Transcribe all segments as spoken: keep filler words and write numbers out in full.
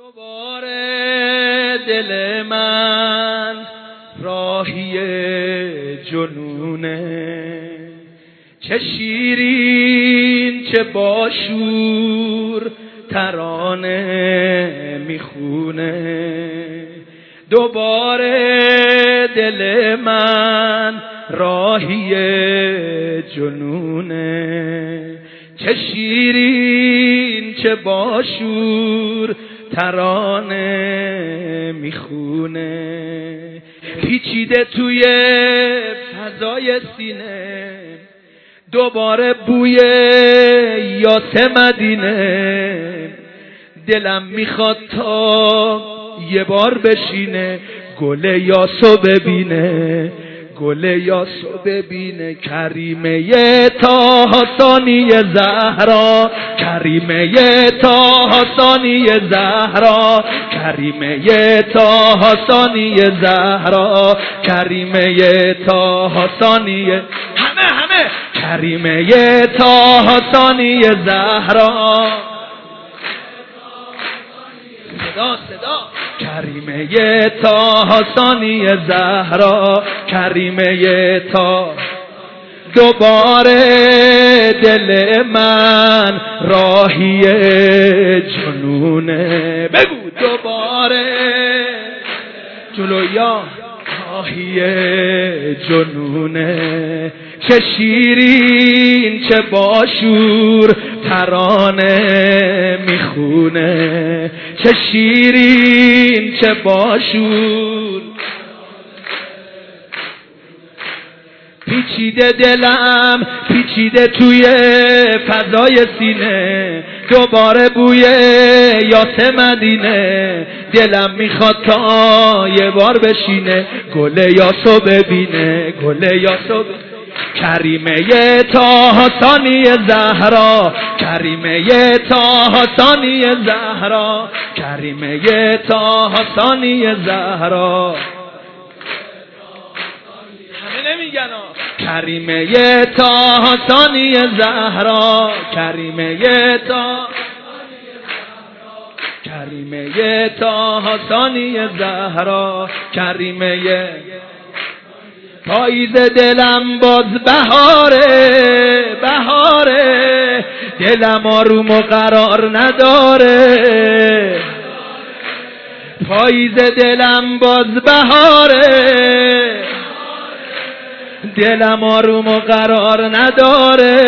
دوباره دل من راهی جنونه، چه شیرین چه باشور ترانه میخونه. دوباره دل من راهی جنونه، چه شیرین چه باشور ترانه میخونه. پیچیده توی فضای سینه دوباره بوی یاس مدینه، دلم میخواد تا یه بار بشینه گل یاسو ببینه، گل یاسو ببینه. کریمه طه ثانی زهرا، کریمه طه ثانی زهرا، کریمه طه ثانی زهرا، کریمه طه ثانی همه همه کریمه طه ثانی زهرا. صدا صدا کریمه طه ثانی زهرا، کریمه طه. دوباره دل من راهی جنونه، بگو دوباره جلویا راهی جنونه، چه شیرین چه باشور ترانه میخونه، چه شیرین چه باشور. پیچیده دلم پیچیده توی فضای سینه، دوباره بوی یاس مدینه، دلم میخواد تا یه بار بشینه گل یاسو ببینه، گل یاسو ببینه. کریمه طه ثانی زهرا، کریمه طه ثانی زهرا، کریمه طه ثانی زهرا. همه نمیگن کریمه طه ثانی زهرا، کریمه طه کریمه طه ثانی زهرا، کریمه. پاییز دلم باز بهاره بهاره، دلم آروم و قرار نداره. پاییز دلم باز بهاره، دلم آروم و قرار نداره.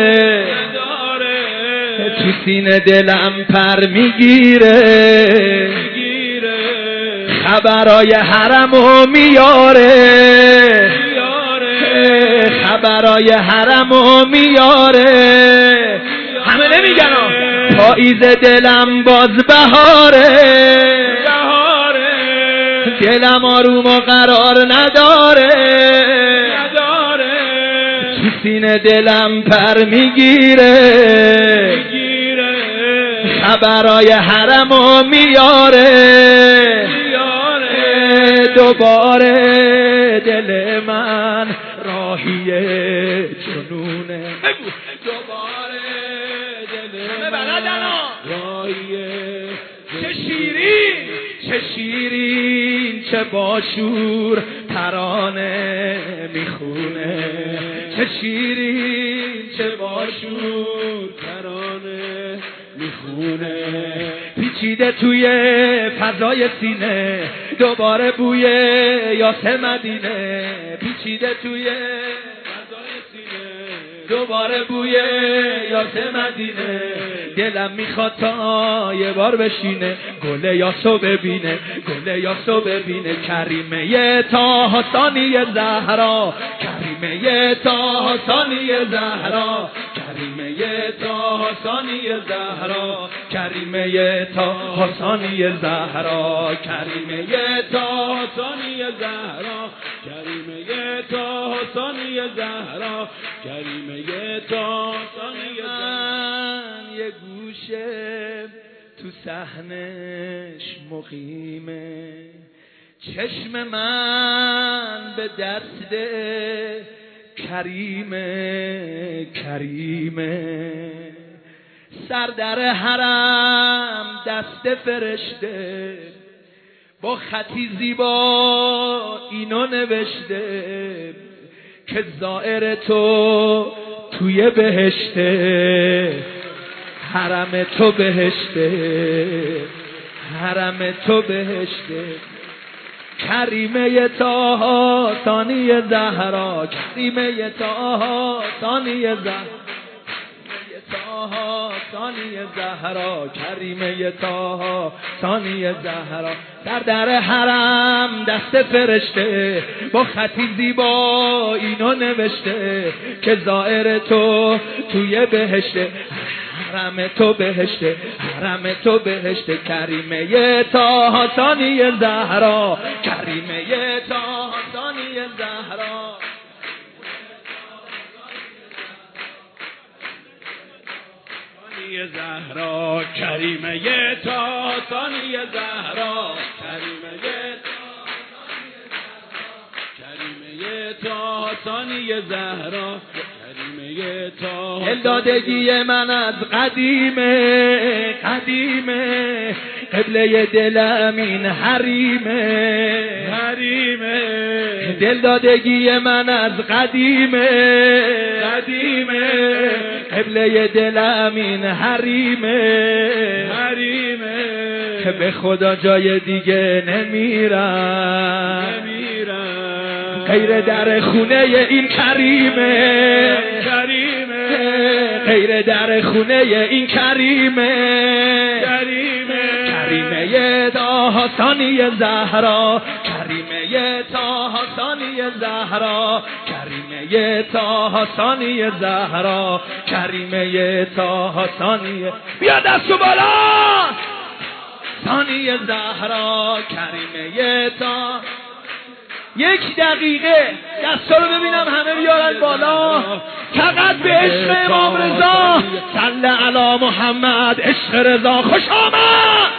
تو سینه دلم پر میگیره، خبرای حرمو میاره، خبرای حرمو میاره. همه نمیگن پاییز دلم باز بهاره، دلم آروم و قرار نداره. تو سینه دلم پر میگیره، خبرای حرمو میاره. دوباره دل من راهی جنونه، دوباره دل من راهی. چه شیرین چه شیرین چه باشور ترانه میخونه، چه شیرین چه باشور ترانه میخونه. پیچیده توی فضای سینه دوباره بوی یاس مدینه، پیچیده توی فضای سینه دوباره بوی یاس مدینه، دلم میخواد تا یه بار بشینه گل یاسو ببینه، گل یاسو ببینه. کریمه طه ثانی زهرا، کریمه طه ثانی زهرا، کریمه طه ثانی زهرا، کریمه طه ثانی زهرا، کریمه طه ثانی زهرا، کریمه طه ثانی زهرا، کریمه طه ثانی زهرا. یه گوشه تو صحنش مقیمه، چشم من به دست کریمه کریمه. سردر حرم دست فرشته با خطی زیبا اینو نوشته که زائر تو توی بهشته، حرم تو بهشته، حرم تو بهشته. کریمه طه ثانی زهرا، کریمه طه ثانی زهرا، ثانی زهرا، کریمه طه ثانی زهرا. در در حرم دست فرشته با خطی زیبا اینو نوشته که زائر تو توی بهشته، حرم تو بهشته، حرم تو بهشته. کریمه طه ثانی زهرا، کریمه طه ثانی زهرا. زهرا کریمه تا ثانی زهرا، کریمه کریمه تا ثانی زهرا، کریمه تا. دلدادگی من از قدیمه قدیمه، قبله دلم این حریمه حریمه. دلدادگی من از قدیمه قدیمه، قبله دلم این حریمه حریمه. که به خدا جای دیگه نمیرم نمیرم غیر در خونه این کریمه کریمه، غیر در خونه این کریمه کریمه. کریمه طه ثانی زهرا، کریمه طه ثانی زهرا، کریمه طه ثانی زهرا، کریمه طه ثانی. بیا دستو بالا. ثانی زهرا، کریمه طه. یک دقیقه دستا رو ببینم همه بیارن بالا، فقط به عشق امام رضا. صلی علی محمد، عشق رضا خوش آمد.